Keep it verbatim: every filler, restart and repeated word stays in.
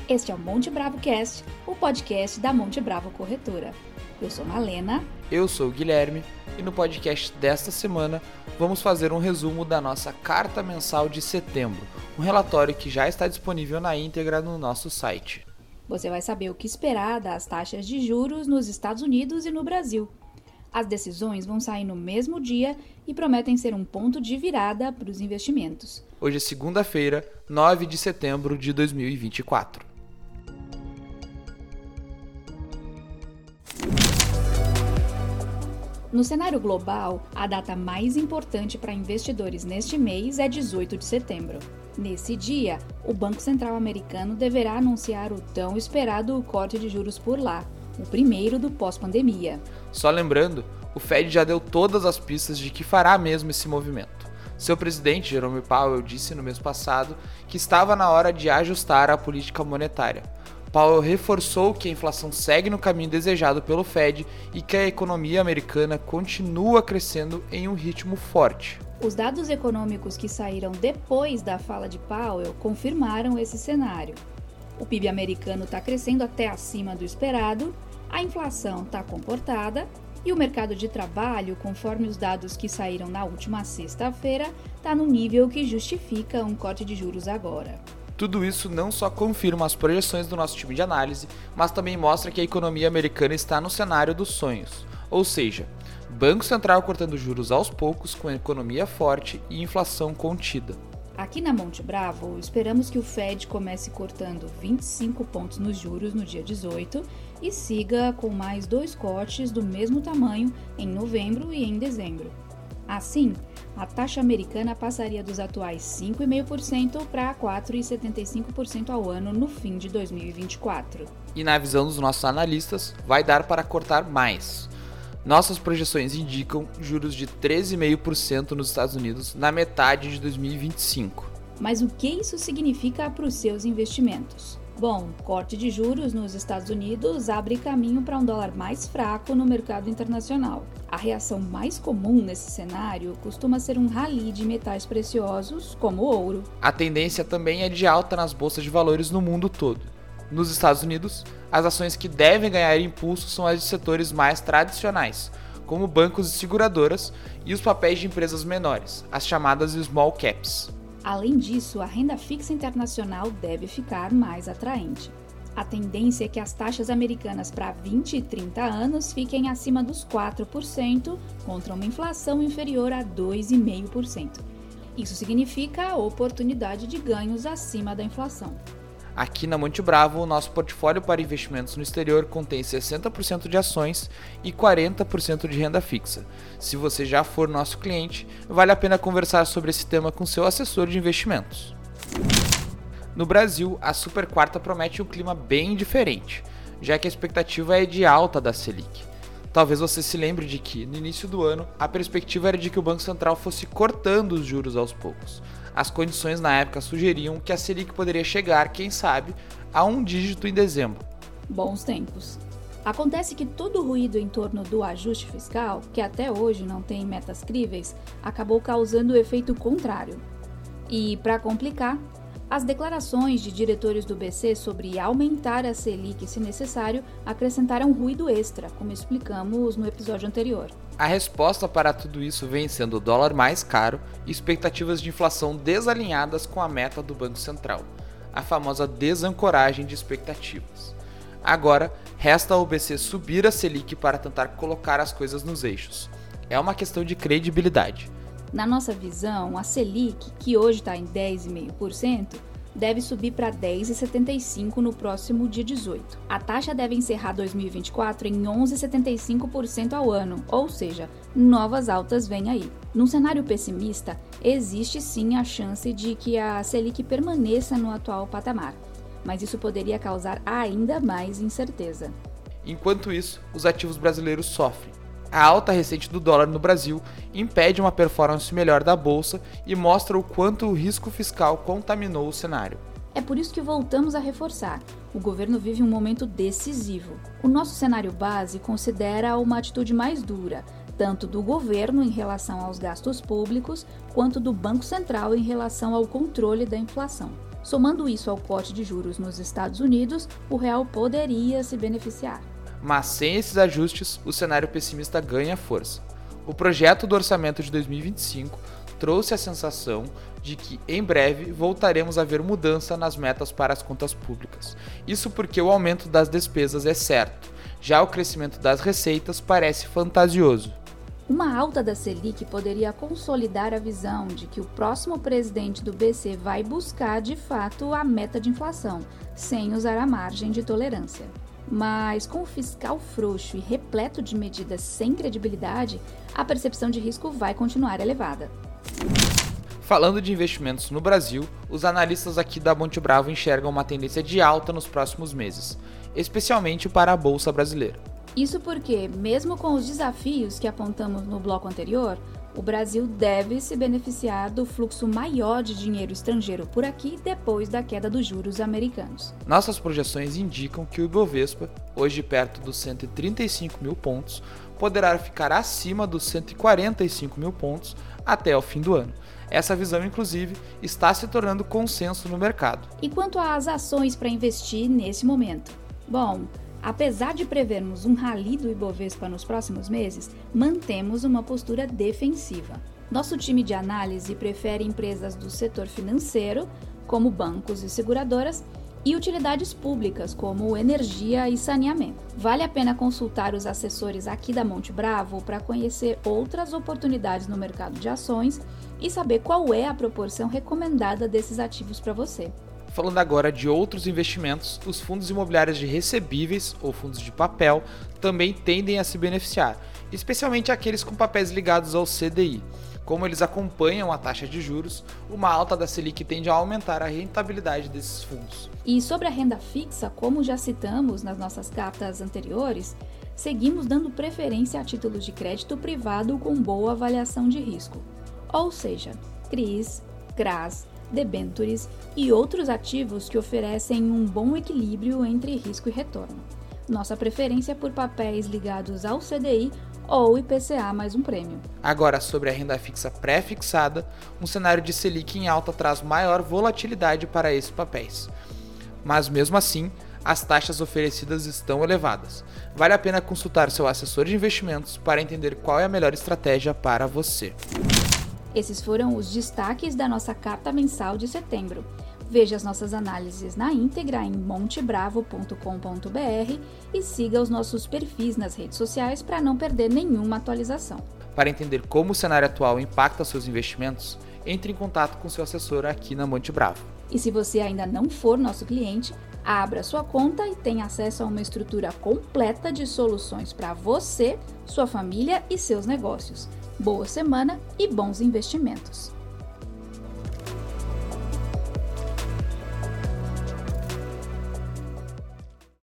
Este é o Monte Bravo Cast, o podcast da Monte Bravo Corretora. Eu sou Malena. Eu sou o Guilherme e no podcast desta semana vamos fazer um resumo da nossa carta mensal de setembro, um relatório que já está disponível na íntegra no nosso site. Você vai saber o que esperar das taxas de juros nos Estados Unidos e no Brasil. As decisões vão sair no mesmo dia e prometem ser um ponto de virada para os investimentos. Hoje é segunda-feira, nove de setembro de dois mil e vinte e quatro. No cenário global, a data mais importante para investidores neste mês é dezoito de setembro. Nesse dia, o Banco Central americano deverá anunciar o tão esperado corte de juros por lá, o primeiro do pós-pandemia. Só lembrando, o Fed já deu todas as pistas de que fará mesmo esse movimento. Seu presidente, Jerome Powell, disse no mês passado que estava na hora de ajustar a política monetária. Powell reforçou que a inflação segue no caminho desejado pelo Fed e que a economia americana continua crescendo em um ritmo forte. Os dados econômicos que saíram depois da fala de Powell confirmaram esse cenário. O P I B americano está crescendo até acima do esperado, a inflação está comportada e o mercado de trabalho, conforme os dados que saíram na última sexta-feira, está no nível que justifica um corte de juros agora. Tudo isso não só confirma as projeções do nosso time de análise, mas também mostra que a economia americana está no cenário dos sonhos, ou seja, Banco Central cortando juros aos poucos com a economia forte e inflação contida. Aqui na Monte Bravo, esperamos que o Fed comece cortando vinte e cinco pontos nos juros no dia dezoito e siga com mais dois cortes do mesmo tamanho em novembro e em dezembro. Assim, a taxa americana passaria dos atuais cinco vírgula cinco por cento para quatro vírgula setenta e cinco por cento ao ano no fim de dois mil e vinte e quatro. E na visão dos nossos analistas, vai dar para cortar mais. Nossas projeções indicam juros de treze vírgula cinco por cento nos Estados Unidos na metade de dois mil e vinte e cinco. Mas o que isso significa para os seus investimentos? Bom, corte de juros nos Estados Unidos abre caminho para um dólar mais fraco no mercado internacional. A reação mais comum nesse cenário costuma ser um rally de metais preciosos, como o ouro. A tendência também é de alta nas bolsas de valores no mundo todo. Nos Estados Unidos, as ações que devem ganhar impulso são as de setores mais tradicionais, como bancos e seguradoras, e os papéis de empresas menores, as chamadas small caps. Além disso, a renda fixa internacional deve ficar mais atraente. A tendência é que as taxas americanas para vinte e trinta anos fiquem acima dos quatro por cento, contra uma inflação inferior a dois vírgula cinco por cento. Isso significa a oportunidade de ganhos acima da inflação. Aqui na Monte Bravo, o nosso portfólio para investimentos no exterior contém sessenta por cento de ações e quarenta por cento de renda fixa. Se você já for nosso cliente, vale a pena conversar sobre esse tema com seu assessor de investimentos. No Brasil, a Super Quarta promete um clima bem diferente, já que a expectativa é de alta da Selic. Talvez você se lembre de que, no início do ano, a perspectiva era de que o Banco Central fosse cortando os juros aos poucos. As condições na época sugeriam que a Selic poderia chegar, quem sabe, a um dígito em dezembro. Bons tempos. Acontece que todo o ruído em torno do ajuste fiscal, que até hoje não tem metas críveis, acabou causando o efeito contrário. E, para complicar, as declarações de diretores do B C sobre aumentar a Selic se necessário acrescentaram ruído extra, como explicamos no episódio anterior. A resposta para tudo isso vem sendo o dólar mais caro e expectativas de inflação desalinhadas com a meta do Banco Central, a famosa desancoragem de expectativas. Agora, resta ao B C subir a Selic para tentar colocar as coisas nos eixos. É uma questão de credibilidade. Na nossa visão, a Selic, que hoje está em dez vírgula cinco por cento, deve subir para dez vírgula setenta e cinco por cento no próximo dia dezoito. A taxa deve encerrar dois mil e vinte e quatro em onze vírgula setenta e cinco por cento ao ano, ou seja, novas altas vêm aí. Num cenário pessimista, existe sim a chance de que a Selic permaneça no atual patamar, mas isso poderia causar ainda mais incerteza. Enquanto isso, os ativos brasileiros sofrem. A alta recente do dólar no Brasil impede uma performance melhor da bolsa e mostra o quanto o risco fiscal contaminou o cenário. É por isso que voltamos a reforçar. O governo vive um momento decisivo. O nosso cenário base considera uma atitude mais dura, tanto do governo em relação aos gastos públicos, quanto do Banco Central em relação ao controle da inflação. Somando isso ao corte de juros nos Estados Unidos, o real poderia se beneficiar. Mas sem esses ajustes, o cenário pessimista ganha força. O projeto do orçamento de dois mil e vinte e cinco trouxe a sensação de que, em breve, voltaremos a ver mudança nas metas para as contas públicas. Isso porque o aumento das despesas é certo, já o crescimento das receitas parece fantasioso. Uma alta da Selic poderia consolidar a visão de que o próximo presidente do B C vai buscar, de fato, a meta de inflação, sem usar a margem de tolerância. Mas com o fiscal frouxo e repleto de medidas sem credibilidade, a percepção de risco vai continuar elevada. Falando de investimentos no Brasil, os analistas aqui da Monte Bravo enxergam uma tendência de alta nos próximos meses, especialmente para a Bolsa Brasileira. Isso porque, mesmo com os desafios que apontamos no bloco anterior, o Brasil deve se beneficiar do fluxo maior de dinheiro estrangeiro por aqui depois da queda dos juros americanos. Nossas projeções indicam que o Ibovespa, hoje perto dos cento e trinta e cinco mil pontos, poderá ficar acima dos cento e quarenta e cinco mil pontos até o fim do ano. Essa visão, inclusive, está se tornando consenso no mercado. E quanto às ações para investir nesse momento? Bom, apesar de prevermos um rally do Ibovespa nos próximos meses, mantemos uma postura defensiva. Nosso time de análise prefere empresas do setor financeiro, como bancos e seguradoras, e utilidades públicas, como energia e saneamento. Vale a pena consultar os assessores aqui da Monte Bravo para conhecer outras oportunidades no mercado de ações e saber qual é a proporção recomendada desses ativos para você. Falando agora de outros investimentos, os fundos imobiliários de recebíveis ou fundos de papel também tendem a se beneficiar, especialmente aqueles com papéis ligados ao C D I. Como eles acompanham a taxa de juros, uma alta da Selic tende a aumentar a rentabilidade desses fundos. E sobre a renda fixa, como já citamos nas nossas cartas anteriores, seguimos dando preferência a títulos de crédito privado com boa avaliação de risco, ou seja, C R Is, C R As, debêntures e outros ativos que oferecem um bom equilíbrio entre risco e retorno. Nossa preferência é por papéis ligados ao C D I ou I P C A mais um prêmio. Agora, sobre a renda fixa pré-fixada, um cenário de Selic em alta traz maior volatilidade para esses papéis. Mas mesmo assim, as taxas oferecidas estão elevadas. Vale a pena consultar seu assessor de investimentos para entender qual é a melhor estratégia para você. Esses foram os destaques da nossa carta mensal de setembro. Veja as nossas análises na íntegra em montebravo ponto com ponto br e siga os nossos perfis nas redes sociais para não perder nenhuma atualização. Para entender como o cenário atual impacta seus investimentos, entre em contato com seu assessor aqui na Monte Bravo. E se você ainda não for nosso cliente, abra sua conta e tenha acesso a uma estrutura completa de soluções para você, sua família e seus negócios. Boa semana e bons investimentos!